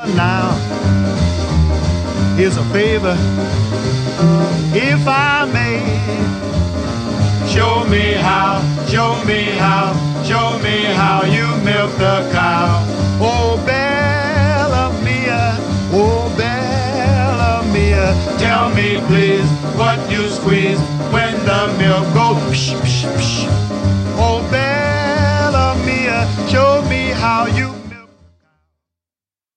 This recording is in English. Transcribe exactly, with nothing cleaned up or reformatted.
now. Here's a favor, if I may. Show me how, show me how, show me how you milk the cow. Oh, Bella Mia, oh, Bella Mia, tell me please what you squeeze when